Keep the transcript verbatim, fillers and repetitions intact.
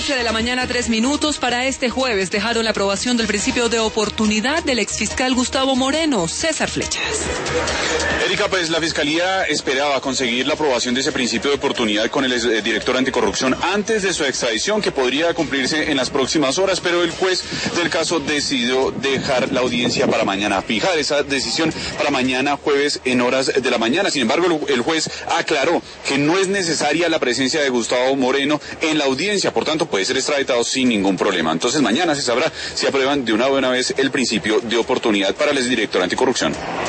doce de la mañana, tres minutos. Para este jueves dejaron la aprobación del principio de oportunidad del exfiscal Gustavo Moreno. César Flechas. Erika, pues la Fiscalía esperaba conseguir la aprobación de ese principio de oportunidad con el eh, director anticorrupción antes de su extradición, que podría cumplirse en las próximas horas, pero el juez del caso decidió dejar la audiencia para mañana, fijar esa decisión para mañana jueves en horas de la mañana. Sin embargo, el, el juez aclaró que no es necesaria la presencia de Gustavo Moreno en la audiencia, por tanto puede ser extraditado sin ningún problema. Entonces mañana se sabrá si aprueban de una buena vez el principio de oportunidad para el exdirector anticorrupción.